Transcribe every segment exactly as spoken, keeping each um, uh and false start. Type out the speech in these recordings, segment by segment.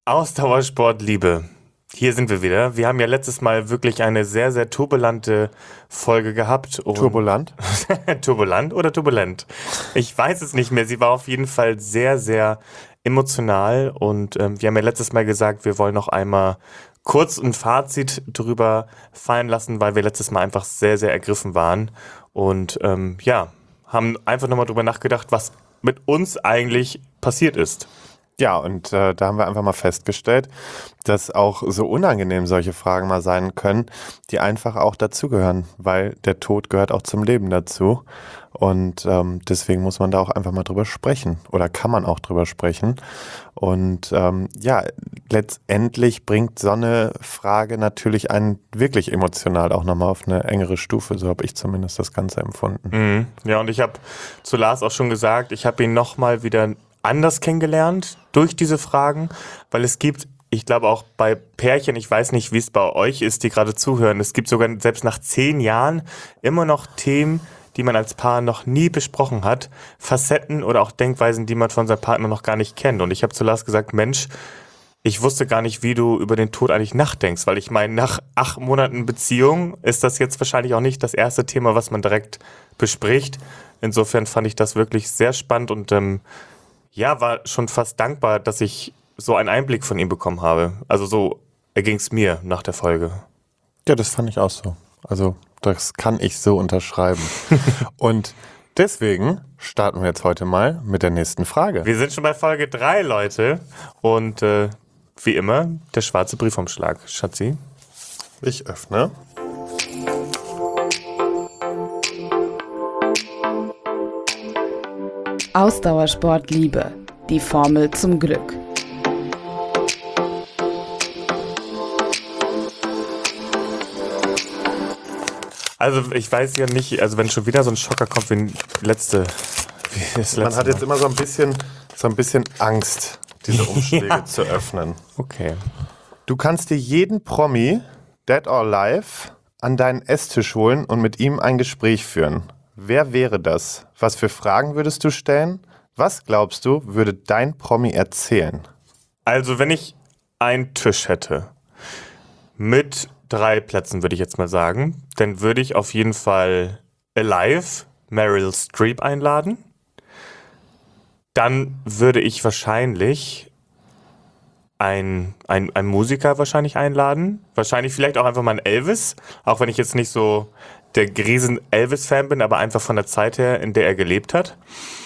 Ausdauersport, Liebe. Hier sind wir wieder. Wir haben ja letztes Mal wirklich eine sehr, sehr turbulente Folge gehabt. Turbulent? Turbulent oder turbulent? Ich weiß es nicht mehr. Sie war auf jeden Fall sehr, sehr emotional. Und ähm, wir haben ja letztes Mal gesagt, wir wollen noch einmal kurz ein Fazit drüber fallen lassen, weil wir letztes Mal einfach sehr, sehr ergriffen waren. Und ähm, ja, haben einfach nochmal drüber nachgedacht, was mit uns eigentlich passiert ist. Ja, und äh, da haben wir einfach mal festgestellt, dass auch so unangenehm solche Fragen mal sein können, die einfach auch dazugehören, weil der Tod gehört auch zum Leben dazu. Und ähm, deswegen muss man da auch einfach mal drüber sprechen oder kann man auch drüber sprechen. Und ähm, ja, letztendlich bringt so eine Frage natürlich einen wirklich emotional auch nochmal auf eine engere Stufe. So habe ich zumindest das Ganze empfunden. Mhm. Ja, und ich habe zu Lars auch schon gesagt, ich habe ihn nochmal wieder anders kennengelernt durch diese Fragen, weil es gibt, ich glaube auch bei Pärchen, ich weiß nicht, wie es bei euch ist, die gerade zuhören, es gibt sogar selbst nach zehn Jahren immer noch Themen, die man als Paar noch nie besprochen hat, Facetten oder auch Denkweisen, die man von seinem Partner noch gar nicht kennt. Und ich habe zu Lars gesagt, Mensch, ich wusste gar nicht, wie du über den Tod eigentlich nachdenkst, weil ich meine, nach acht Monaten Beziehung ist das jetzt wahrscheinlich auch nicht das erste Thema, was man direkt bespricht. Insofern fand ich das wirklich sehr spannend und ähm, ja, war schon fast dankbar, dass ich so einen Einblick von ihm bekommen habe. Also so erging es mir nach der Folge. Ja, das fand ich auch so. Also das kann ich so unterschreiben. Und deswegen starten wir jetzt heute mal mit der nächsten Frage. Wir sind schon bei Folge drei, Leute. Und äh, wie immer, der schwarze Briefumschlag. Schatzi? Ich öffne. Ausdauersport Liebe. Die Formel zum Glück. Also ich weiß ja nicht, also wenn schon wieder so ein Schocker kommt wie letzte, wie das letzte Man hat Mal. jetzt immer so ein bisschen, so ein bisschen Angst, diese Umschläge Ja. zu öffnen. Okay. Du kannst dir jeden Promi, dead or alive, an deinen Esstisch holen und mit ihm ein Gespräch führen. Wer wäre das? Was für Fragen würdest du stellen? Was glaubst du, würde dein Promi erzählen? Also wenn ich einen Tisch hätte mit drei Plätzen, würde ich jetzt mal sagen, dann würde ich auf jeden Fall Alive Meryl Streep einladen. Dann würde ich wahrscheinlich ein, ein, ein Musiker wahrscheinlich einladen. Wahrscheinlich vielleicht auch einfach mal einen Elvis, auch wenn ich jetzt nicht so der riesen Elvis-Fan bin, aber einfach von der Zeit her, in der er gelebt hat.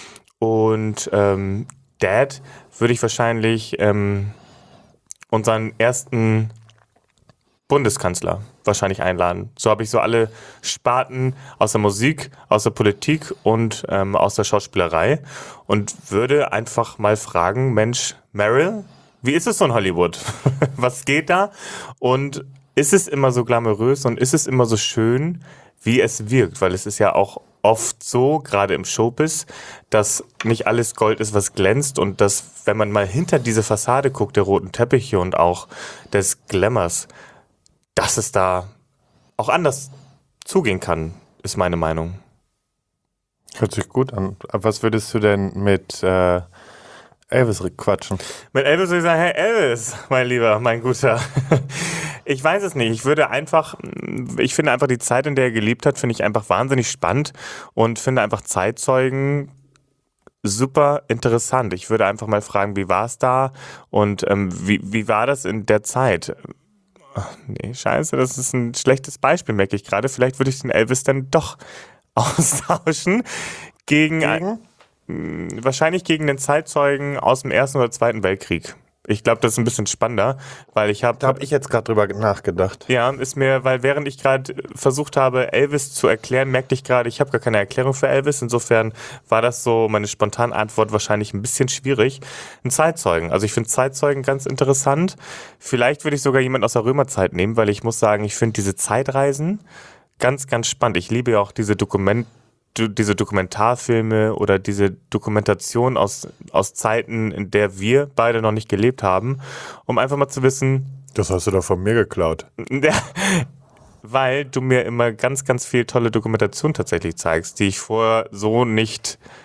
Und ähm, Dad würde ich wahrscheinlich ähm, unseren ersten Bundeskanzler wahrscheinlich einladen. So habe ich so alle Sparten aus der Musik, aus der Politik und ähm, aus der Schauspielerei und würde einfach mal fragen, Mensch, Meryl, wie ist es so in Hollywood? Was geht da? Und ist es immer so glamourös und ist es immer so schön, wie es wirkt? Weil es ist ja auch oft so, gerade im Showbiz, dass nicht alles Gold ist, was glänzt und dass, wenn man mal hinter diese Fassade guckt, der roten Teppiche und auch des Glamours, dass es da auch anders zugehen kann, ist meine Meinung. Hört sich gut an. Was würdest du denn mit äh, Elvis quatschen? Mit Elvis würde ich sagen, hey Elvis, mein Lieber, mein Guter. Ich weiß es nicht. Ich würde einfach, ich finde einfach die Zeit, in der er gelebt hat, finde ich einfach wahnsinnig spannend und finde einfach Zeitzeugen super interessant. Ich würde einfach mal fragen, wie war es da und ähm, wie, wie war das in der Zeit? Ach, nee, scheiße, das ist ein schlechtes Beispiel, merke ich gerade. Vielleicht würde ich den Elvis dann doch austauschen gegen, Gegen? Ein, wahrscheinlich gegen den Zeitzeugen aus dem Ersten oder Zweiten Weltkrieg. Ich glaube, das ist ein bisschen spannender, weil ich habe... Da habe ich jetzt gerade drüber nachgedacht. Ja, ist mir, weil während ich gerade versucht habe, Elvis zu erklären, merkte ich gerade, ich habe gar keine Erklärung für Elvis. Insofern war das so meine spontane Antwort wahrscheinlich ein bisschen schwierig. Ein Zeitzeugen. Also ich finde Zeitzeugen ganz interessant. Vielleicht würde ich sogar jemanden aus der Römerzeit nehmen, weil ich muss sagen, ich finde diese Zeitreisen ganz, ganz spannend. Ich liebe ja auch diese Dokument diese Dokumentarfilme oder diese Dokumentation aus, aus Zeiten, in der wir beide noch nicht gelebt haben, um einfach mal zu wissen... Das hast du doch von mir geklaut. Weil du mir immer ganz, ganz viel tolle Dokumentation tatsächlich zeigst, die ich vorher so nicht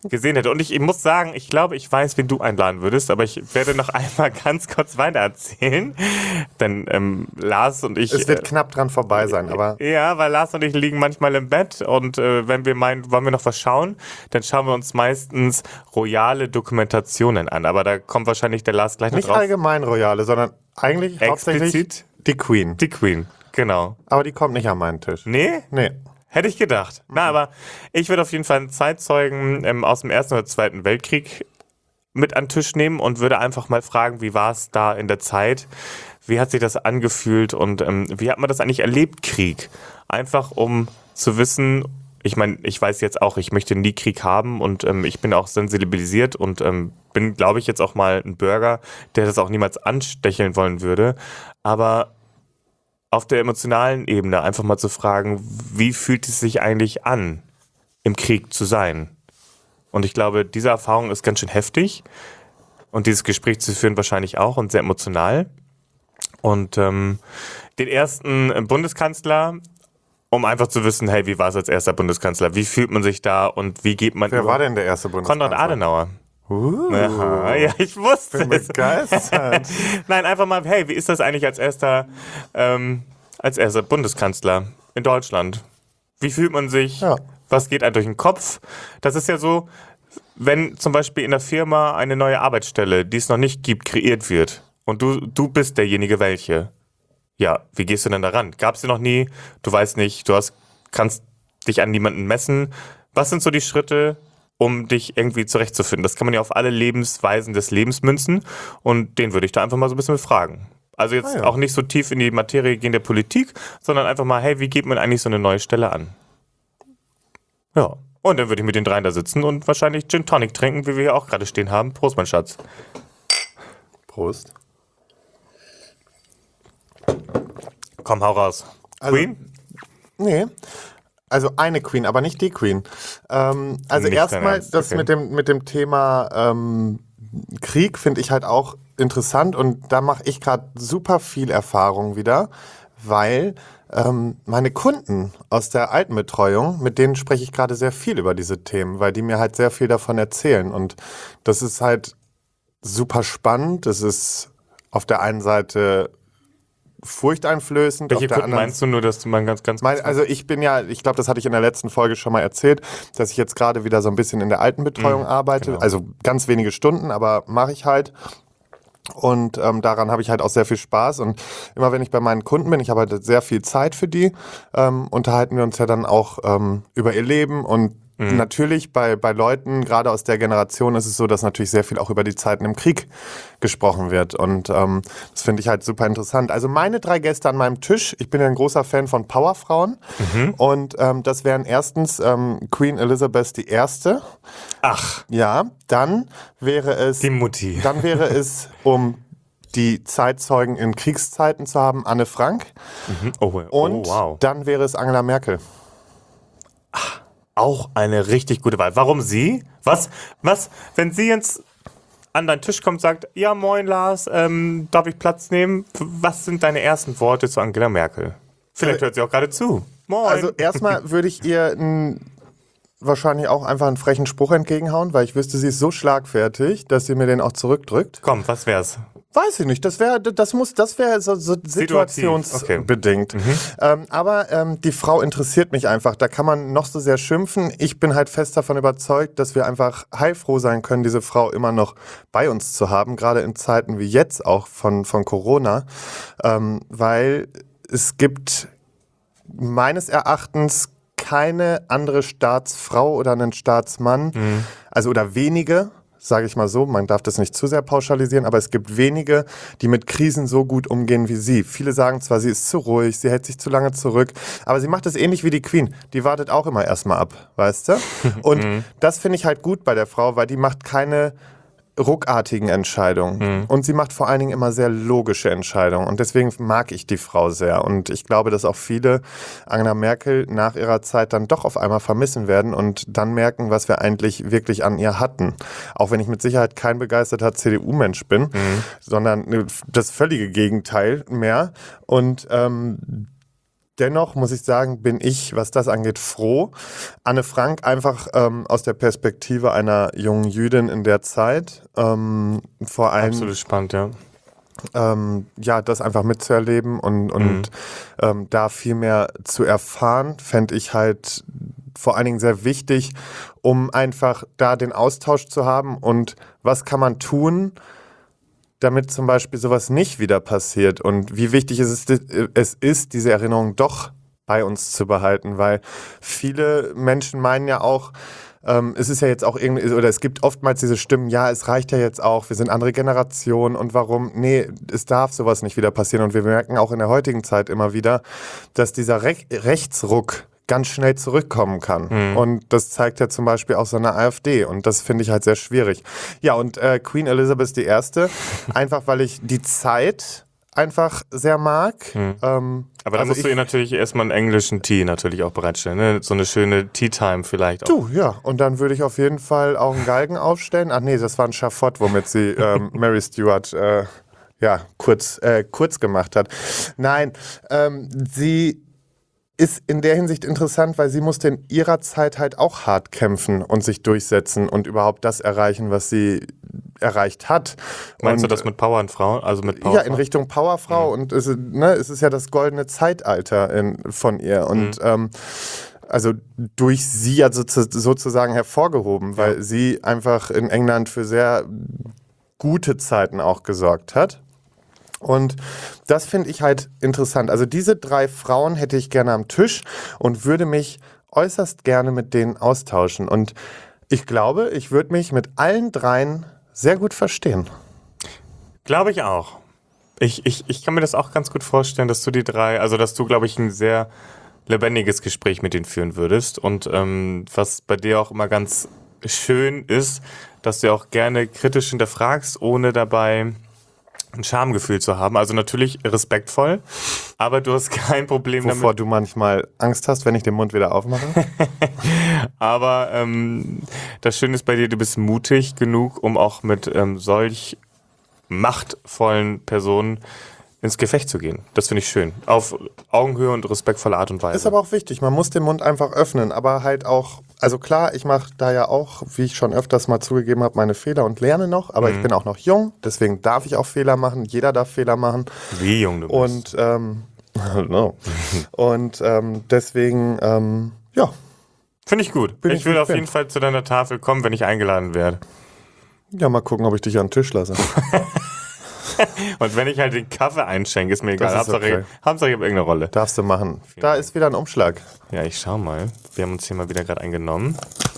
gesehen hätte. Und ich, ich muss sagen, ich glaube, ich weiß, wen du einladen würdest, aber ich werde noch einmal ganz kurz weiter erzählen. Denn ähm, Lars und ich... Es wird äh, knapp dran vorbei sein, aber... Ja, weil Lars und ich liegen manchmal im Bett und äh, wenn wir meinen, wollen wir noch was schauen, dann schauen wir uns meistens royale Dokumentationen an. Aber da kommt wahrscheinlich der Lars gleich noch Nicht drauf. allgemein Royale, sondern eigentlich hauptsächlich Explizit die Queen. die Queen, genau. Aber die kommt nicht an meinen Tisch. Nee? Nee. Hätte ich gedacht. Na, aber ich würde auf jeden Fall einen Zeitzeugen ähm, aus dem Ersten oder Zweiten Weltkrieg mit an den Tisch nehmen und würde einfach mal fragen, wie war es da in der Zeit? Wie hat sich das angefühlt und ähm, wie hat man das eigentlich erlebt, Krieg? Einfach um zu wissen, ich meine, ich weiß jetzt auch, ich möchte nie Krieg haben und ähm, ich bin auch sensibilisiert und ähm, bin, glaube ich, jetzt auch mal ein Bürger, der das auch niemals anstecheln wollen würde. Aber auf der emotionalen Ebene einfach mal zu fragen, wie fühlt es sich eigentlich an, im Krieg zu sein? Und ich glaube, diese Erfahrung ist ganz schön heftig und dieses Gespräch zu führen wahrscheinlich auch und sehr emotional. Und ähm, den ersten Bundeskanzler, um einfach zu wissen, hey, wie war es als erster Bundeskanzler? Wie fühlt man sich da und wie geht man... Wer war denn der erste Bundeskanzler? Konrad Adenauer. Uh, Aha, ja, ich wusste bin es. begeistert. Nein, einfach mal, hey, wie ist das eigentlich als erster, ähm, als erster Bundeskanzler in Deutschland? Wie fühlt man sich? Ja. Was geht einem durch den Kopf? Das ist ja so, wenn zum Beispiel in der Firma eine neue Arbeitsstelle, die es noch nicht gibt, kreiert wird und du, du bist derjenige, welche. Ja, wie gehst du denn daran? Gab es dir noch nie? Du weißt nicht, du hast, kannst dich an niemanden messen. Was sind so die Schritte, um dich irgendwie zurechtzufinden? Das kann man ja auf alle Lebensweisen des Lebens münzen und den würde ich da einfach mal so ein bisschen befragen. Also jetzt Ah, ja. auch nicht so tief in die Materie gehen der Politik, sondern einfach mal, hey, wie geht man eigentlich so eine neue Stelle an? Ja, und dann würde ich mit den dreien da sitzen und wahrscheinlich Gin Tonic trinken, wie wir hier auch gerade stehen haben. Prost, mein Schatz. Prost. Komm, hau raus. Also- Queen? Nee. Also eine Queen, aber nicht die Queen. Ähm, also Nicht dein erstmal Ernst, das okay. mit dem, mit dem Thema ähm, Krieg finde ich halt auch interessant und da mache ich gerade super viel Erfahrung wieder, weil ähm, meine Kunden aus der Altenbetreuung, mit denen spreche ich gerade sehr viel über diese Themen, weil die mir halt sehr viel davon erzählen und das ist halt super spannend. Das ist auf der einen Seite furchteinflößend. Welche auf der Kunden anderen meinst du nur, dass du mal ganz, ganz Mein, also ich bin ja, ich glaube, das hatte ich in der letzten Folge schon mal erzählt, dass ich jetzt gerade wieder so ein bisschen in der Altenbetreuung Mhm, arbeite. genau. Also ganz wenige Stunden, aber mache ich halt. Und ähm, daran habe ich halt auch sehr viel Spaß. Und immer wenn ich bei meinen Kunden bin, ich habe halt sehr viel Zeit für die, ähm, unterhalten wir uns ja dann auch ähm, über ihr Leben. Und Mhm. natürlich bei, bei Leuten, gerade aus der Generation, ist es so, dass natürlich sehr viel auch über die Zeiten im Krieg gesprochen wird. Und ähm, das finde ich halt super interessant. Also meine drei Gäste an meinem Tisch, ich bin ja ein großer Fan von Powerfrauen. Mhm. Und ähm, das wären erstens ähm, Queen Elizabeth die Erste. Ach, Ja, dann wäre es... die Mutti. Dann wäre es, um die Zeitzeugen in Kriegszeiten zu haben, Anne Frank. Oh, Und oh, wow. dann wäre es Angela Merkel. Auch eine richtig gute Wahl. Warum sie? Was, was, wenn sie jetzt an deinen Tisch kommt und sagt, ja moin Lars, ähm, darf ich Platz nehmen? Was sind deine ersten Worte zu Angela Merkel? Vielleicht hört sie auch gerade zu. Moin. Also erstmal würde ich ihr n, wahrscheinlich auch einfach einen frechen Spruch entgegenhauen, weil ich wüsste, sie ist so schlagfertig, dass sie mir den auch zurückdrückt. Komm, was wär's? Weiß ich nicht, das wäre das muss, das wäre so, so situationsbedingt. Ähm, aber ähm, die Frau interessiert mich einfach. Da kann man noch so sehr schimpfen. Ich bin halt fest davon überzeugt, dass wir einfach heilfroh sein können, diese Frau immer noch bei uns zu haben, gerade in Zeiten wie jetzt auch von, von Corona, ähm, weil es gibt meines Erachtens keine andere Staatsfrau oder einen Staatsmann, also oder wenige, sage ich mal so, man darf das nicht zu sehr pauschalisieren, aber es gibt wenige, die mit Krisen so gut umgehen wie sie. Viele sagen zwar, sie ist zu ruhig, sie hält sich zu lange zurück, aber sie macht es ähnlich wie die Queen. Die wartet auch immer erstmal ab, weißt du? Und das finde ich halt gut bei der Frau, weil die macht keine ruckartigen Entscheidungen. Mhm. Und sie macht vor allen Dingen immer sehr logische Entscheidungen. Und deswegen mag ich die Frau sehr. Und ich glaube, dass auch viele Angela Merkel nach ihrer Zeit dann doch auf einmal vermissen werden und dann merken, was wir eigentlich wirklich an ihr hatten. Auch wenn ich mit Sicherheit kein begeisterter C D U-Mensch bin, sondern das völlige Gegenteil mehr. Und ähm, dennoch muss ich sagen, bin ich, was das angeht, froh. Anne Frank einfach ähm, aus der Perspektive einer jungen Jüdin in der Zeit. Ähm, vor allem, Absolut spannend, ja. ähm, ja, das einfach mitzuerleben und, und Mhm. ähm, da viel mehr zu erfahren, fände ich halt vor allen Dingen sehr wichtig, um einfach da den Austausch zu haben und was kann man tun, damit zum Beispiel sowas nicht wieder passiert und wie wichtig es ist, es ist, diese Erinnerung doch bei uns zu behalten, weil viele Menschen meinen ja auch, ähm, es ist ja jetzt auch irgendwie, oder es gibt oftmals diese Stimmen, ja, es reicht ja jetzt auch, wir sind andere Generationen und warum, nee, es darf sowas nicht wieder passieren und wir merken auch in der heutigen Zeit immer wieder, dass dieser Re- Rechtsruck ganz schnell zurückkommen kann. Mhm. Und das zeigt ja zum Beispiel auch so eine AfD. Und das finde ich halt sehr schwierig. Ja, und äh, Queen Elizabeth die Erste, einfach weil ich die Zeit einfach sehr mag. Mhm. Ähm, Aber da also musst ich, du ihr natürlich erstmal einen englischen Tee natürlich auch bereitstellen. Ne? So eine schöne Tea-Time vielleicht auch. Du, ja. Und dann würde ich auf jeden Fall auch einen Galgen aufstellen. Ach nee, das war ein Schafott, womit sie ähm, Mary Stuart äh, ja, kurz, äh, kurz gemacht hat. Nein, ähm, sie ist in der Hinsicht interessant, weil sie musste in ihrer Zeit halt auch hart kämpfen und sich durchsetzen und überhaupt das erreichen, was sie erreicht hat. Meinst und, du das mit Power und Frauen? Also mit Power Ja, in Richtung Powerfrau. Und es, ist, ne, es ist ja das goldene Zeitalter in, von ihr. Und Mhm. ähm, also durch sie ja sozusagen hervorgehoben, weil sie einfach in England für sehr gute Zeiten auch gesorgt hat. Und das finde ich halt interessant. Also diese drei Frauen hätte ich gerne am Tisch und würde mich äußerst gerne mit denen austauschen. Und ich glaube, ich würde mich mit allen dreien sehr gut verstehen. Glaube ich auch. Ich, ich, ich kann mir das auch ganz gut vorstellen, dass du die drei, also dass du, glaube ich, ein sehr lebendiges Gespräch mit denen führen würdest. Und ähm, was bei dir auch immer ganz schön ist, dass du auch gerne kritisch hinterfragst, ohne dabei ein Schamgefühl zu haben. Also natürlich respektvoll, aber du hast kein Problem Wovor damit. du manchmal Angst hast, wenn ich den Mund wieder aufmache. Aber ähm, das Schöne ist bei dir, du bist mutig genug, um auch mit ähm, solch machtvollen Personen ins Gefecht zu gehen. Das finde ich schön. Auf Augenhöhe und respektvolle Art und Weise. Ist aber auch wichtig, man muss den Mund einfach öffnen, aber halt auch, also klar, ich mache da ja auch, wie ich schon öfters mal zugegeben habe, meine Fehler und lerne noch, aber Mhm. ich bin auch noch jung, deswegen darf ich auch Fehler machen, jeder darf Fehler machen Wie jung du bist. und ähm, no. und ähm, deswegen, ähm, ja, Finde ich gut. Bin ich ich will auf gespannt. jeden Fall zu deiner Tafel kommen, wenn ich eingeladen werde. ja, mal gucken, ob ich dich an den Tisch lasse. Und wenn ich halt den Kaffee einschenke, ist mir egal. ist Hauptsache, okay. Hauptsache ich habe irgendeine Rolle. Darfst du machen. Da ist wieder ein Umschlag. Ja, ich schau mal. Wir haben uns hier mal wieder gerade eingenommen.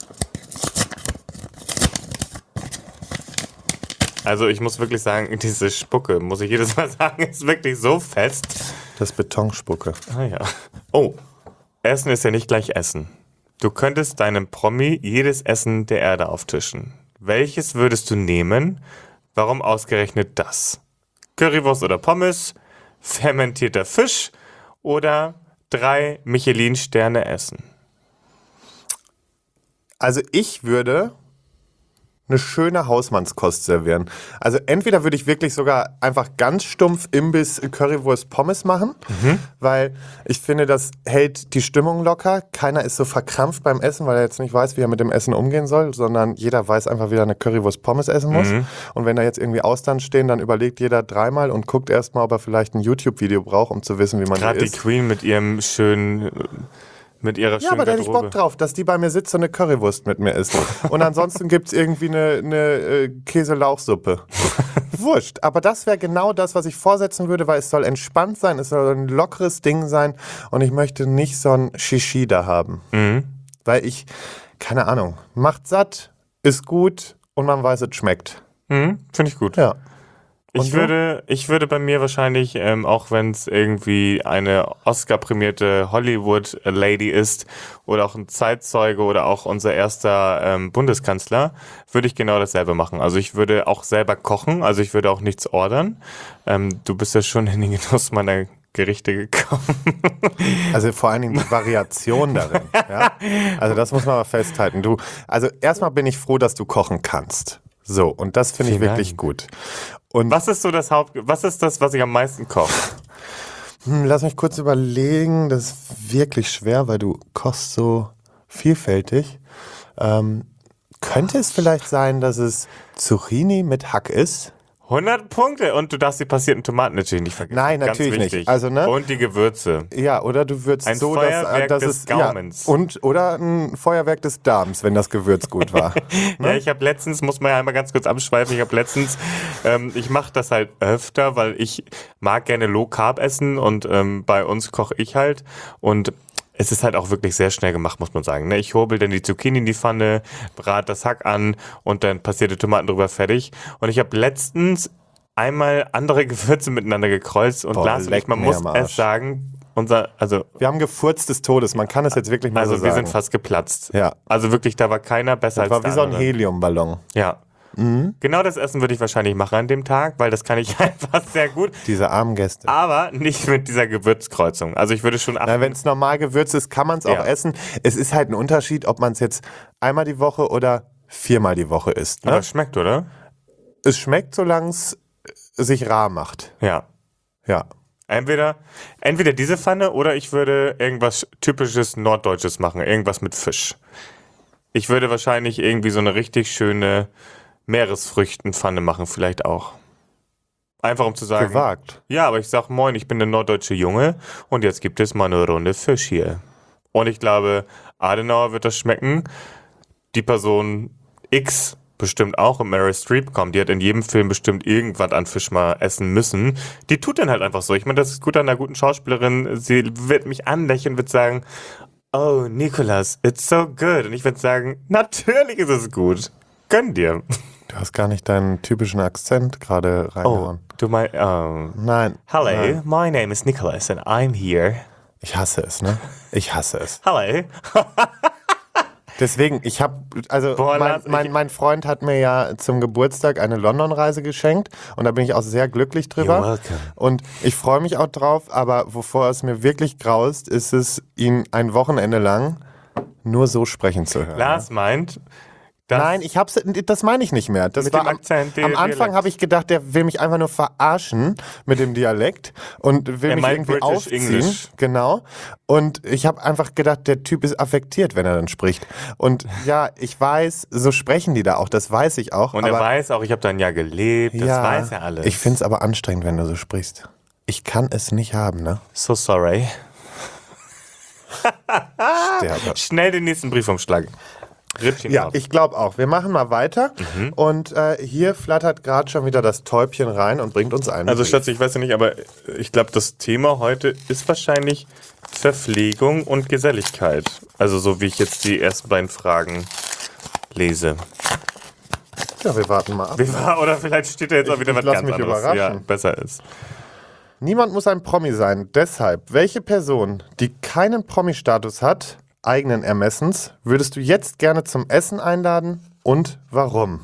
Also ich muss wirklich sagen, diese Spucke, muss ich jedes Mal sagen, ist wirklich so fest. Das Betonspucke. Ah ja. Oh, Essen ist ja nicht gleich Essen. Du könntest deinem Promi jedes Essen der Erde auftischen. Welches würdest du nehmen? Warum ausgerechnet das? Currywurst oder Pommes? Fermentierter Fisch? Oder drei Michelin-Sterne essen? Also ich würde eine schöne Hausmannskost servieren. Also entweder würde ich wirklich sogar einfach ganz stumpf Imbiss Currywurst Pommes machen, Mhm. weil ich finde, das hält die Stimmung locker. Keiner ist so verkrampft beim Essen, weil er jetzt nicht weiß, wie er mit dem Essen umgehen soll, sondern jeder weiß einfach, wie er eine Currywurst Pommes essen muss. Mhm. Und wenn da jetzt irgendwie Austern stehen, dann überlegt jeder dreimal und guckt erstmal, ob er vielleicht ein YouTube-Video braucht, um zu wissen, wie man Gerade die die isst. Queen mit ihrem schönen, mit ihrer Ja, schönen aber da hätte ich Garderobe. Bock drauf, dass die bei mir sitzt und eine Currywurst mit mir isst. Und ansonsten gibt es irgendwie eine, eine äh, Käselauchsuppe. Wurscht. Aber das wäre genau das, was ich vorsetzen würde, weil es soll entspannt sein, es soll ein lockeres Ding sein und ich möchte nicht so ein Shishi da haben. Mhm. Weil ich, keine Ahnung, macht satt, ist gut und man weiß, es schmeckt. Mhm. Finde ich gut. Ja. Und Ich du? würde, ich würde bei mir wahrscheinlich, ähm, auch wenn es irgendwie eine Oscar-prämierte Hollywood-Lady ist oder auch ein Zeitzeuge oder auch unser erster ähm, Bundeskanzler, würde ich genau dasselbe machen. Also ich würde auch selber kochen, also ich würde auch nichts ordern. Ähm, du bist ja schon in den Genuss meiner Gerichte gekommen. Also vor allen Dingen die Variation darin. Ja? Also das muss man mal festhalten. Du, also erstmal bin ich froh, dass du kochen kannst. So, und das finde ich Vielen wirklich Dank. gut. Und Was ist so das Haupt, was ist das, was ich am meisten koche? Hm, lass mich kurz überlegen. Das ist wirklich schwer, weil du kochst so vielfältig. Ähm, könnte es vielleicht sein, dass es Zucchini mit Hack ist? hundert Punkte und du darfst die passierten Tomaten natürlich nicht vergessen. Nein, Ganz natürlich wichtig. nicht. Also, ne? Und die Gewürze. Ja, oder du würzt Ein so, dass, Feuerwerk dass des es Gaumens. Ja, und oder ein Feuerwerk des Darms, wenn das Gewürz gut war. Ja, ich habe letztens, muss man ja einmal ganz kurz abschweifen, ich habe letztens, ähm, ich mache das halt öfter, weil ich mag gerne Low Carb essen und ähm, bei uns koche ich halt und es ist halt auch wirklich sehr schnell gemacht, muss man sagen. Ne? Ich hobel dann die Zucchini in die Pfanne, brate das Hack an und dann passierte Tomaten drüber, fertig. Und ich habe letztens einmal andere Gewürze miteinander gekreuzt und Boah, Lars und leck ich, man mir muss am Arsch. es sagen, unser, also, Wir haben gefurzt des Todes, man kann es jetzt wirklich mal also so wir sagen. sind fast geplatzt. Ja. Also wirklich, da war keiner besser Das war als wie der so ein andere. Heliumballon. Ja. Genau das Essen würde ich wahrscheinlich machen an dem Tag, weil das kann ich einfach sehr gut. Diese armen Gäste. Aber nicht mit dieser Gewürzkreuzung. Also ich würde schon achten. Wenn es normal gewürzt ist, kann man es Ja. auch essen. Es ist halt ein Unterschied, ob man es jetzt einmal die Woche oder viermal die Woche isst. Ne? Aber es schmeckt, oder? Es schmeckt, solange es sich rar macht. Ja. Ja. Entweder, entweder diese Pfanne oder ich würde irgendwas typisches Norddeutsches machen. Irgendwas mit Fisch. Ich würde wahrscheinlich irgendwie so eine richtig schöne Meeresfrüchtenpfanne machen, vielleicht auch. Einfach um zu sagen, Gewagt. ja, aber ich sag, moin, ich bin der norddeutsche Junge und jetzt gibt es mal eine Runde Fisch hier. Und ich glaube, Adenauer wird das schmecken. Die Person X bestimmt auch, und Meryl Streep kommt, die hat in jedem Film bestimmt irgendwas an Fisch mal essen müssen. Die tut dann halt einfach so. Ich meine, das ist gut an einer guten Schauspielerin. Sie wird mich anlächeln, wird sagen, oh, Nicolas, it's so good. Und ich würde sagen, natürlich ist es gut. Gönn dir. Du hast gar nicht deinen typischen Akzent gerade Oh, reingehauen. du mein, oh. Nein. Hello, Nein. my name is Nicholas and I'm here. Ich hasse es, ne? Ich hasse es. Hello. Deswegen, ich habe, also Boah, mein, Lars, ich- mein, mein Freund hat mir ja zum Geburtstag eine London-Reise geschenkt und da bin ich auch sehr glücklich drüber. You're welcome. Und ich freue mich auch drauf, aber wovor es mir wirklich graust, ist es, ihn ein Wochenende lang nur so sprechen zu hören. Lars meint, dass Nein, ich hab's, das meine ich nicht mehr. Das Mit war dem Akzent, am, am der Anfang Dialekt. habe ich gedacht, der will mich einfach nur verarschen mit dem Dialekt und will Er mich meint irgendwie British aufziehen. English. Genau. Und ich habe einfach gedacht, der Typ ist affektiert, wenn er dann spricht. Und ja, ich weiß, so sprechen die da auch, das weiß ich auch. und aber er weiß auch, ich habe da ein Jahr gelebt, das ja, weiß er alles. Ich find's aber anstrengend, wenn du so sprichst. Ich kann es nicht haben, ne? so sorry. Sterbe. Schnell den nächsten Briefumschlag. Rippchen Ja, auf. ich glaube auch. Wir machen mal weiter. Mhm. Und äh, hier flattert gerade schon wieder das Täubchen rein und bringt uns einen. Also Brief. Schatz, ich weiß ja nicht, aber ich glaube, das Thema heute ist wahrscheinlich Verpflegung und Geselligkeit. Also so wie ich jetzt die ersten beiden Fragen lese. Ja, wir warten mal ab. Wie war- Oder vielleicht steht da jetzt auch Ich- wieder ich was lass ganz mich anderes. überraschen. Ja, besser ist. Niemand muss ein Promi sein. Deshalb, welche Person, die keinen Promi-Status hat, eigenen Ermessens, würdest du jetzt gerne zum Essen einladen und warum?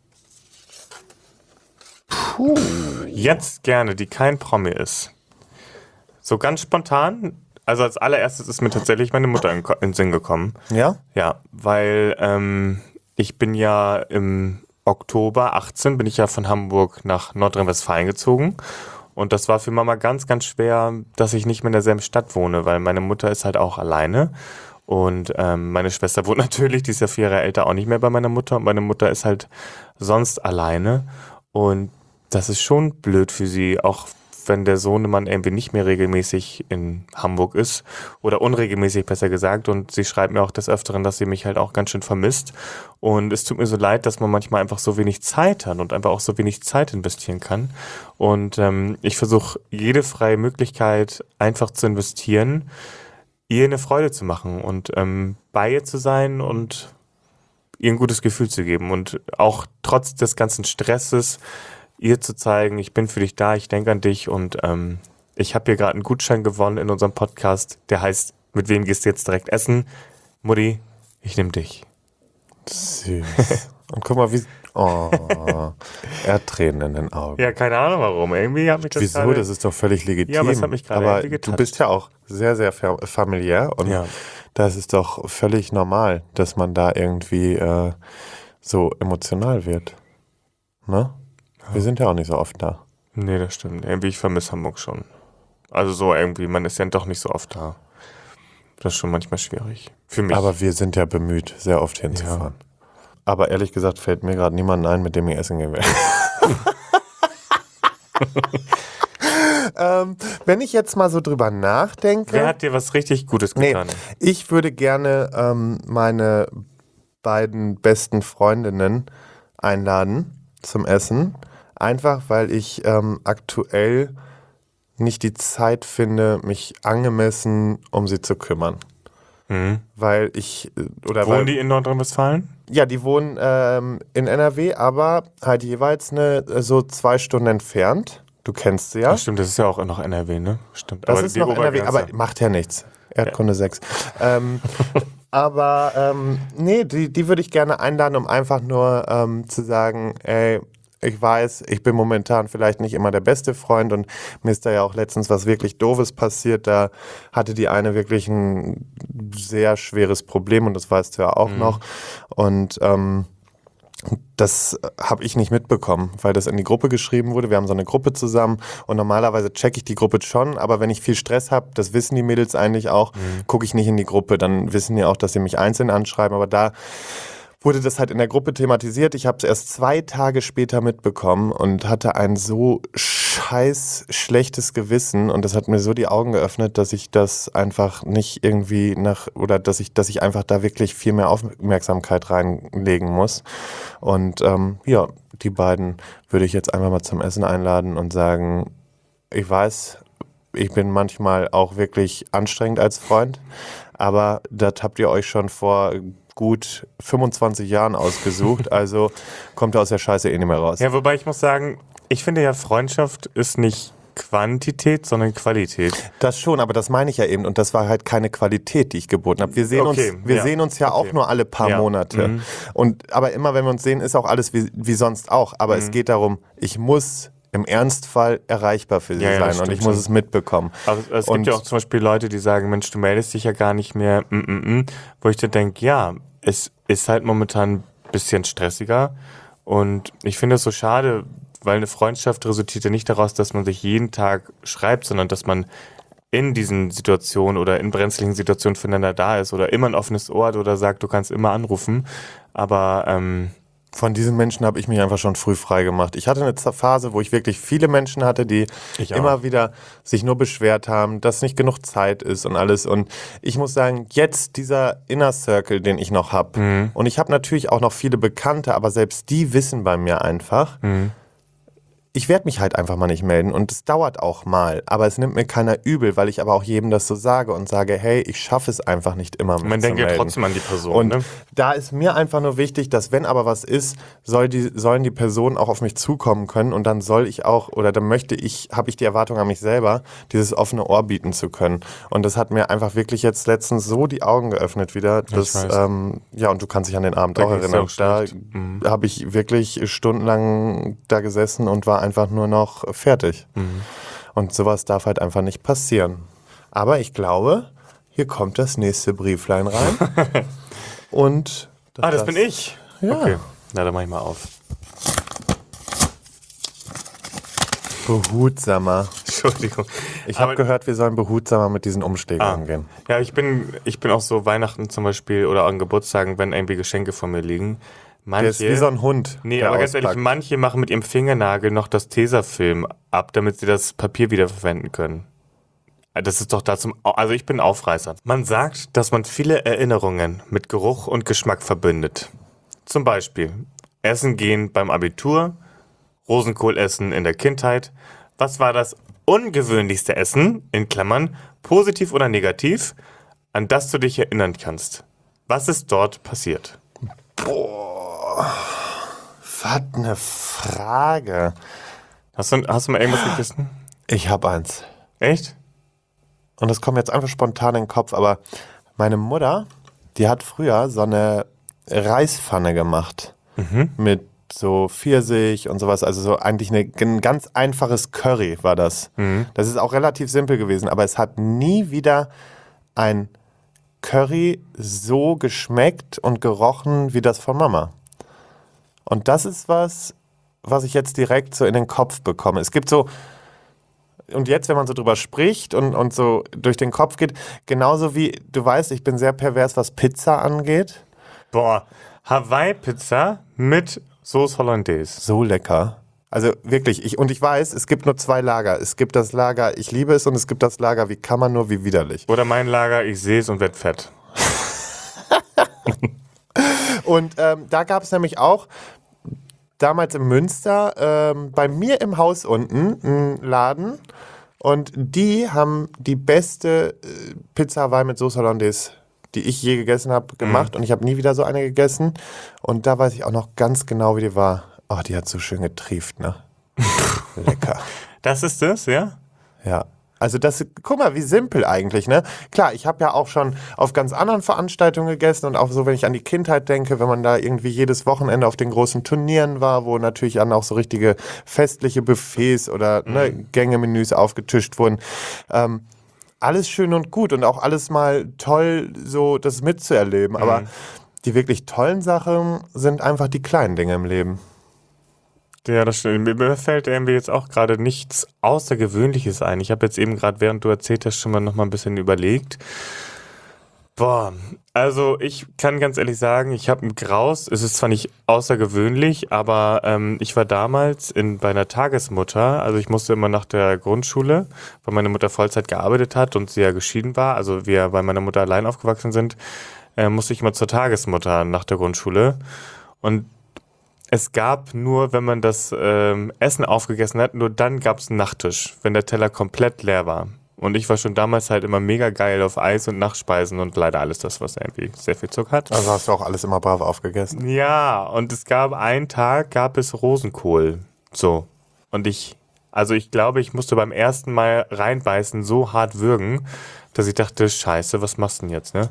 Jetzt gerne, die kein Promi ist. So ganz spontan, also als allererstes ist mir tatsächlich meine Mutter in, Ko- in den Sinn gekommen. Ja? Ja, weil ähm, ich bin ja im Oktober achtzehn, bin ich ja von Hamburg nach Nordrhein-Westfalen gezogen. Und das war für Mama ganz, ganz schwer, dass ich nicht mehr in derselben Stadt wohne, weil meine Mutter ist halt auch alleine. Und ähm, meine Schwester wohnt natürlich, die ist ja vier Jahre älter, auch nicht mehr bei meiner Mutter. Und meine Mutter ist halt sonst alleine. Und das ist schon blöd für sie, auch wenn der Sohnemann irgendwie nicht mehr regelmäßig in Hamburg ist. Oder unregelmäßig, besser gesagt. Und sie schreibt mir auch des Öfteren, dass sie mich halt auch ganz schön vermisst. Und es tut mir so leid, dass man manchmal einfach so wenig Zeit hat und einfach auch so wenig Zeit investieren kann. Und ähm, ich versuche jede freie Möglichkeit einfach zu investieren, ihr eine Freude zu machen und ähm, bei ihr zu sein und ihr ein gutes Gefühl zu geben. Und auch trotz des ganzen Stresses ihr zu zeigen, ich bin für dich da, ich denke an dich. Und ähm, ich habe hier gerade einen Gutschein gewonnen in unserem Podcast, der heißt, mit wem gehst du jetzt direkt essen? Mutti, ich nehme dich. Süß. Und guck mal, wie... Oh, er hat Tränen in den Augen. Ja, keine Ahnung warum. Irgendwie hat mich das Wieso? gerade- Das ist doch völlig legitim. Ja, aber es hat mich gerade Aber irgendwie du getoucht. bist ja auch sehr, sehr fa- familiär und Ja. das ist doch völlig normal, dass man da irgendwie äh, so emotional wird. Ne? Wir sind ja auch nicht so oft da. Nee, das stimmt. Irgendwie, ich vermisse Hamburg schon. Also so irgendwie, man ist ja doch nicht so oft da. Das ist schon manchmal schwierig. Für mich. Aber wir sind ja bemüht, sehr oft hinzufahren. Ja. Aber ehrlich gesagt fällt mir gerade niemand ein, mit dem ich essen gehen will. ähm, wenn ich jetzt mal so drüber nachdenke. Wer hat dir was richtig Gutes getan? Nee, ich würde gerne ähm, meine beiden besten Freundinnen einladen zum Essen. Einfach, weil ich ähm, aktuell nicht die Zeit finde, mich angemessen um sie zu kümmern. Mhm. Weil ich. Oder wohnen weil, die in Nordrhein-Westfalen? Ja, die wohnen ähm, in N R W, aber halt jeweils eine, so zwei Stunden entfernt. Du kennst sie ja. Ach, stimmt, das ist ja auch noch N R W, ne? Stimmt. Das aber ist die noch N R W, Obergrenze. aber macht ja nichts. Erdkunde ja. sechs. Ähm, aber ähm, nee, die, die würde ich gerne einladen, um einfach nur ähm, zu sagen, ey, ich weiß, ich bin momentan vielleicht nicht immer der beste Freund und mir ist da ja auch letztens was wirklich Doofes passiert. Da hatte die eine wirklich ein sehr schweres Problem und das weißt du ja auch mhm. noch. Und ähm, das habe ich nicht mitbekommen, weil das in die Gruppe geschrieben wurde. Wir haben so eine Gruppe zusammen und normalerweise checke ich die Gruppe schon, aber wenn ich viel Stress habe, das wissen die Mädels eigentlich auch, mhm. gucke ich nicht in die Gruppe. Dann wissen die auch, dass sie mich einzeln anschreiben, aber da wurde das halt in der Gruppe thematisiert. Ich habe es erst zwei Tage später mitbekommen und hatte ein so scheiß schlechtes Gewissen und das hat mir so die Augen geöffnet, dass ich das einfach nicht irgendwie nach, oder dass ich, dass ich einfach da wirklich viel mehr Aufmerksamkeit reinlegen muss. Und ähm, ja, die beiden würde ich jetzt einfach mal zum Essen einladen und sagen, ich weiß, ich bin manchmal auch wirklich anstrengend als Freund, aber das habt ihr euch schon vor gut fünfundzwanzig Jahren ausgesucht, also kommt aus der Scheiße eh nicht mehr raus. Ja, wobei ich muss sagen, ich finde ja, Freundschaft ist nicht Quantität, sondern Qualität. Das schon, aber das meine ich ja eben und das war halt keine Qualität, die ich geboten habe. Wir sehen okay, uns, wir ja. sehen uns ja okay. auch nur alle paar ja. Monate. Mhm. Und aber immer, wenn wir uns sehen, ist auch alles wie, wie sonst auch. Aber mhm. es geht darum, ich muss im Ernstfall erreichbar für sie ja, ja, sein und ich muss schon. es mitbekommen. Aber es und gibt ja auch zum Beispiel Leute, die sagen, Mensch, du meldest dich ja gar nicht mehr, mm, mm, mm, wo ich dann denke, ja, es ist halt momentan ein bisschen stressiger und ich finde es so schade, weil eine Freundschaft resultiert ja nicht daraus, dass man sich jeden Tag schreibt, sondern dass man in diesen Situationen oder in brenzlichen Situationen füreinander da ist oder immer ein offenes Ohr hat oder sagt, du kannst immer anrufen, aber ähm, von diesen Menschen habe ich mich einfach schon früh frei gemacht. Ich hatte eine Phase, wo ich wirklich viele Menschen hatte, die immer wieder sich nur beschwert haben, dass nicht genug Zeit ist und alles. Und ich muss sagen, jetzt dieser Inner Circle, den ich noch habe, mhm. und ich habe natürlich auch noch viele Bekannte, aber selbst die wissen bei mir einfach, mhm. ich werde mich halt einfach mal nicht melden und es dauert auch mal, aber es nimmt mir keiner übel, weil ich aber auch jedem das so sage und sage, hey, ich schaffe es einfach nicht immer mit Man zu denkt ja melden. trotzdem an die Person. Und ne? da ist mir einfach nur wichtig, dass wenn aber was ist, soll die, sollen die Personen auch auf mich zukommen können und dann soll ich auch, oder dann möchte ich, habe ich die Erwartung an mich selber, dieses offene Ohr bieten zu können. Und das hat mir einfach wirklich jetzt letztens so die Augen geöffnet wieder. Dass, ähm, ja, und du kannst dich an den Abend da auch erinnern. Auch da mhm. habe ich wirklich stundenlang da gesessen und war einfach nur noch fertig. Mhm. Und sowas darf halt einfach nicht passieren. Aber ich glaube, hier kommt das nächste Brieflein rein. Und das ah, das, das bin ich? Ja. Okay, na, dann mach ich mal auf. Behutsamer. Entschuldigung. Ich habe gehört, wir sollen behutsamer mit diesen Umschlägen ah, umgehen. Ja, ich bin, ich bin auch so Weihnachten zum Beispiel oder an Geburtstagen, wenn irgendwie Geschenke von mir liegen. Manche, der ist wie so ein Hund. Nee, aber ganz ehrlich, manche machen mit ihrem Fingernagel noch das Tesafilm ab, damit sie das Papier wiederverwenden können. Das ist doch da zum... Also ich bin Aufreißer. Man sagt, dass man viele Erinnerungen mit Geruch und Geschmack verbindet. Zum Beispiel Essen gehen beim Abitur, Rosenkohl essen in der Kindheit. Was war das ungewöhnlichste Essen, in Klammern, positiv oder negativ, an das du dich erinnern kannst? Was ist dort passiert? Boah, was eine Frage. Hast du, hast du mal irgendwas gegessen? Ich hab eins. Echt? Und das kommt jetzt einfach spontan in den Kopf, aber meine Mutter, die hat früher so eine Reispfanne gemacht. Mhm. Mit so Pfirsich und sowas. Also so eigentlich eine, ein ganz einfaches Curry war das. Mhm. Das ist auch relativ simpel gewesen, aber es hat nie wieder ein Curry so geschmeckt und gerochen wie das von Mama. Und das ist was, was ich jetzt direkt so in den Kopf bekomme. Es gibt so, und jetzt, wenn man so drüber spricht und, und so durch den Kopf geht, genauso wie, du weißt, ich bin sehr pervers, was Pizza angeht. Boah, Hawaii-Pizza mit Sauce Hollandaise. So lecker. Also wirklich, ich, und ich weiß, es gibt nur zwei Lager. Es gibt das Lager, ich liebe es, und es gibt das Lager, wie kann man nur, wie widerlich. Oder mein Lager, ich sehe es und werd fett. Und ähm, da gab es nämlich auch damals in Münster ähm, bei mir im Haus unten einen Laden, und die haben die beste äh, Pizza Hawaii mit Sauce Hollandaise, die ich je gegessen habe, gemacht. Mhm. Und ich habe nie wieder so eine gegessen. Und da weiß ich auch noch ganz genau, wie die war. Oh, die hat so schön getrieft, ne? Lecker. Das ist es, ja? Ja. Also das, guck mal, wie simpel eigentlich, ne? Klar, ich habe ja auch schon auf ganz anderen Veranstaltungen gegessen, und auch so, wenn ich an die Kindheit denke, wenn man da irgendwie jedes Wochenende auf den großen Turnieren war, wo natürlich dann auch so richtige festliche Buffets oder mhm. ne, Gängemenüs aufgetischt wurden. Ähm, alles schön und gut und auch alles mal toll, so das mitzuerleben. Mhm. Aber die wirklich tollen Sachen sind einfach die kleinen Dinge im Leben. Ja, das stimmt. Mir fällt irgendwie jetzt auch gerade nichts Außergewöhnliches ein. Ich habe jetzt eben gerade, während du erzählt hast, schon mal noch mal ein bisschen überlegt. Boah, also ich kann ganz ehrlich sagen, ich habe einen Graus. Es ist zwar nicht außergewöhnlich, aber ähm, ich war damals in, bei einer Tagesmutter. Also ich musste immer nach der Grundschule, weil meine Mutter Vollzeit gearbeitet hat und sie ja geschieden war. Also wir bei meiner Mutter allein aufgewachsen sind, äh, musste ich immer zur Tagesmutter nach der Grundschule. Und es gab nur, wenn man das ähm, Essen aufgegessen hat, nur dann gab es einen Nachtisch, wenn der Teller komplett leer war. Und ich war schon damals halt immer mega geil auf Eis und Nachspeisen und leider alles das, was irgendwie sehr viel Zucker hat. Also hast du auch alles immer brav aufgegessen? Ja, und es gab einen Tag, gab es Rosenkohl. So. Und ich, also ich glaube, ich musste beim ersten Mal reinbeißen so hart würgen, dass ich dachte, scheiße, was machst du denn jetzt, ne?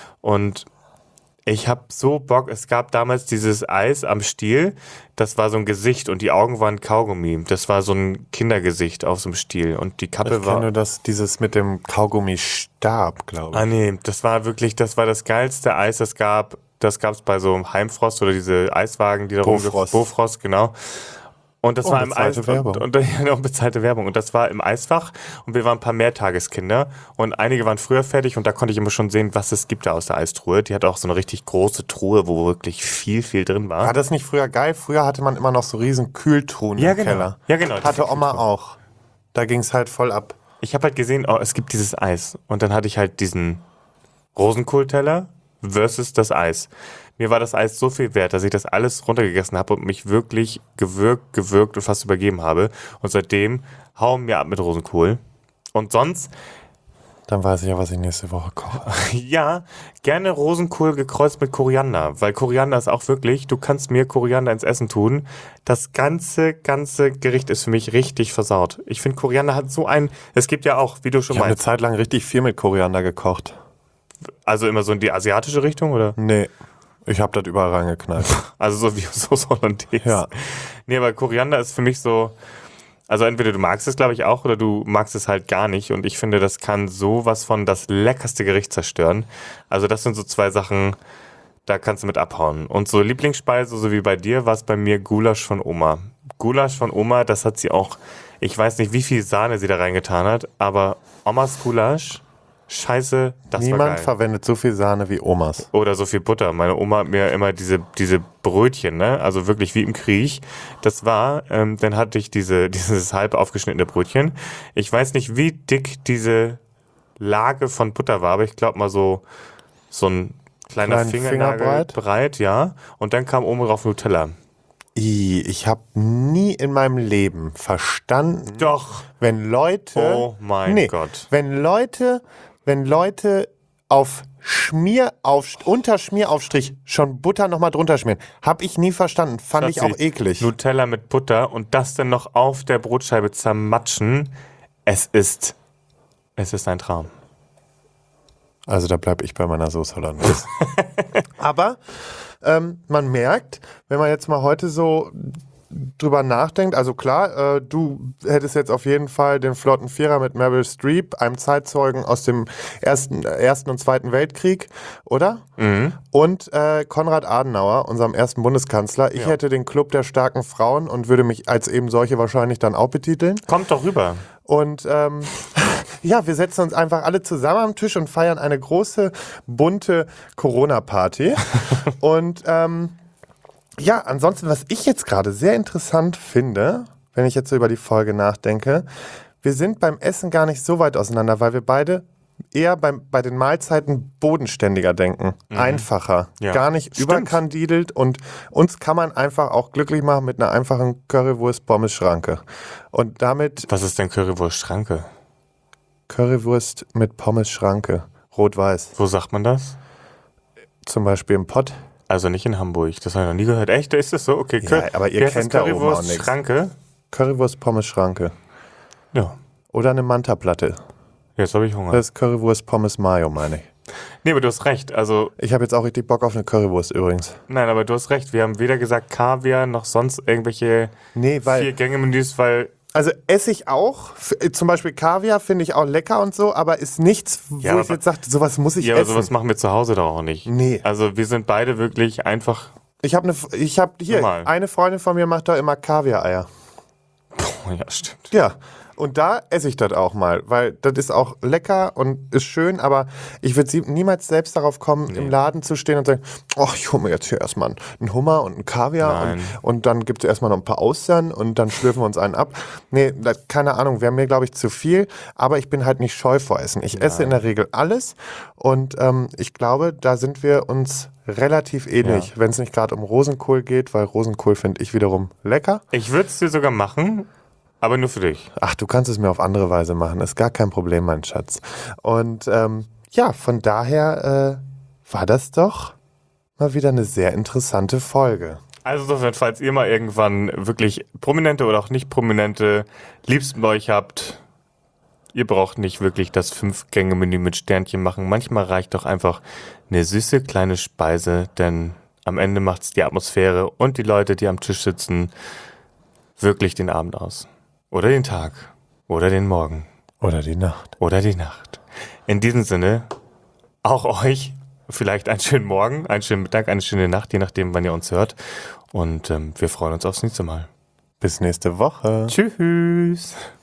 Und ich hab so Bock, es gab damals dieses Eis am Stiel, das war so ein Gesicht und die Augen waren Kaugummi. Das war so ein Kindergesicht auf so einem Stiel und die Kappe ich war... Ich kenne das, dieses mit dem Kaugummistab, glaube ich. Ah nee, das war wirklich, das war das geilste Eis, das gab, das gab es bei so einem Heimfrost oder diese Eiswagen, die da Bofrost. Bofrost, genau. Und das oh, war im Eis Werbung. und, und ja, noch bezahlte Werbung. Und das war im Eisfach und wir waren ein paar Mehrtageskinder und einige waren früher fertig und da konnte ich immer schon sehen, was es gibt da aus der Eistruhe. Die hat auch so eine richtig große Truhe, wo wirklich viel, viel drin war. War das nicht früher geil? Früher hatte man immer noch so riesen Kühltruhen ja, im genau. Keller. Ja, genau. Hatte Oma auch. Da ging es halt voll ab. Ich habe halt gesehen, oh, es gibt dieses Eis. Und dann hatte ich halt diesen Rosenkohlteller versus das Eis. Mir war das Eis so viel wert, dass ich das alles runtergegessen habe und mich wirklich gewürgt, gewürgt und fast übergeben habe. Und seitdem hauen wir ab mit Rosenkohl. Und sonst... Dann weiß ich ja, was ich nächste Woche koche. Ja, gerne Rosenkohl gekreuzt mit Koriander. Weil Koriander ist auch wirklich, du kannst mir Koriander ins Essen tun. Das ganze, ganze Gericht ist für mich richtig versaut. Ich finde, Koriander hat so ein... Es gibt ja auch, wie du schon ich meinst... Ich habe eine meinst... Zeit lang richtig viel mit Koriander gekocht. Also immer so in die asiatische Richtung, oder? Nee. Ich hab das überall reingeknallt. Also so wie Sauce Hollandaise. Ja. Nee, aber Koriander ist für mich so, also entweder du magst es, glaube ich, auch, oder du magst es halt gar nicht. Und ich finde, das kann sowas von das leckerste Gericht zerstören. Also das sind so zwei Sachen, da kannst du mit abhauen. Und so Lieblingsspeise, so wie bei dir, war es bei mir Gulasch von Oma. Gulasch von Oma, das hat sie auch, ich weiß nicht, wie viel Sahne sie da reingetan hat, aber Omas Gulasch... Scheiße, das Niemand war geil. verwendet so viel Sahne wie Omas. Oder so viel Butter. Meine Oma hat mir immer diese, diese Brötchen, ne? Also wirklich wie im Krieg. Das war, ähm, dann hatte ich diese, dieses halb aufgeschnittene Brötchen. Ich weiß nicht, wie dick diese Lage von Butter war, aber ich glaube mal so, so ein kleiner Kleinen Fingernagel Fingerbreit? breit, ja. Und dann kam oben drauf Nutella. I, ich habe nie in meinem Leben verstanden, Doch. wenn Leute, Oh mein nee, Gott. wenn Leute, wenn Leute auf Schmierauf, unter Schmieraufstrich schon Butter nochmal drunter schmieren. Hab ich nie verstanden. Fand ich auch eklig. Nutella mit Butter und das dann noch auf der Brotscheibe zermatschen. Es ist, es ist ein Traum. Also da bleibe ich bei meiner Sauce Hollandaise. Aber ähm, man merkt, wenn man jetzt mal heute so drüber nachdenkt, also klar, äh, du hättest jetzt auf jeden Fall den flotten Vierer mit Meryl Streep, einem Zeitzeugen aus dem Ersten, Ersten und Zweiten Weltkrieg, oder? Mhm. Und äh, Konrad Adenauer, unserem ersten Bundeskanzler. Ich Ja. hätte den Club der starken Frauen und würde mich als eben solche wahrscheinlich dann auch betiteln. Kommt doch rüber. Und ähm, ja, wir setzen uns einfach alle zusammen am Tisch und feiern eine große, bunte Corona-Party. Und ähm, ja, ansonsten, was ich jetzt gerade sehr interessant finde, wenn ich jetzt so über die Folge nachdenke, wir sind beim Essen gar nicht so weit auseinander, weil wir beide eher beim, bei den Mahlzeiten bodenständiger denken, einfacher, Ja. gar nicht Stimmt. überkandidelt, und uns kann man einfach auch glücklich machen mit einer einfachen Currywurst-Pommes-Schranke. Und damit Was ist denn Currywurst-Schranke? Currywurst mit Pommes-Schranke, rot-weiß, Wo sagt man das? zum Beispiel im Pott. Also nicht in Hamburg. Das habe ich noch nie gehört. Echt? Ist das so? Okay. Ja, Cur- aber ihr Wie heißt kennt das? da oben auch nichts. Currywurst-Schranke? Currywurst-Pommes-Schranke. Ja. Oder eine Manta-Platte. Jetzt habe ich Hunger. Das ist Currywurst-Pommes-Mayo, meine ich. Nee, aber du hast recht. Also, Ich habe jetzt auch richtig Bock auf eine Currywurst übrigens. nein, aber du hast recht. Wir haben weder gesagt Kaviar noch sonst irgendwelche Nee, weil... Vier-Gänge-Menüs, weil Also esse ich auch. F- Zum Beispiel Kaviar finde ich auch lecker und so, aber ist nichts, wo Ja, ich aber- jetzt sage, sowas muss ich ja, aber essen. sowas machen wir zu Hause doch auch nicht. Nee. Also wir sind beide wirklich einfach, Ich habe eine, ich habe hier, Normal. eine Freundin von mir macht da immer Kaviar-Eier. oh, ja, stimmt. Ja. Und da esse ich das auch mal, weil das ist auch lecker und ist schön, aber ich würde niemals selbst darauf kommen, im Laden zu stehen und sagen, oh, ich hole mir jetzt hier erstmal einen Hummer und einen Kaviar Nein. und, und dann gibt es erstmal noch ein paar Austern und dann schlürfen wir uns einen ab. Nee, das, keine Ahnung, wäre mir, glaube ich, zu viel, aber ich bin halt nicht scheu vor Essen. Ich esse in der Regel alles und ähm, ich glaube, da sind wir uns relativ ähnlich, Ja. wenn es nicht gerade um Rosenkohl geht, weil Rosenkohl finde ich wiederum lecker. Ich würde es dir sogar machen, aber nur für dich. Ach, du kannst es mir auf andere Weise machen. Ist gar kein Problem, mein Schatz. Und ähm, ja, von daher äh, war das doch mal wieder eine sehr interessante Folge. Also insofern, falls ihr mal irgendwann wirklich prominente oder auch nicht prominente Liebsten bei euch habt, ihr braucht nicht wirklich das Fünf-Gänge-Menü mit Sternchen machen. Manchmal reicht doch einfach eine süße kleine Speise, denn am Ende macht es die Atmosphäre und die Leute, die am Tisch sitzen, wirklich den Abend aus. Oder den Tag. Oder den Morgen. Oder die Nacht. Oder die Nacht. In diesem Sinne, auch euch vielleicht einen schönen Morgen, einen schönen Mittag, eine schöne Nacht, je nachdem, wann ihr uns hört. Und ähm, wir freuen uns aufs nächste Mal. Bis nächste Woche. Tschüss.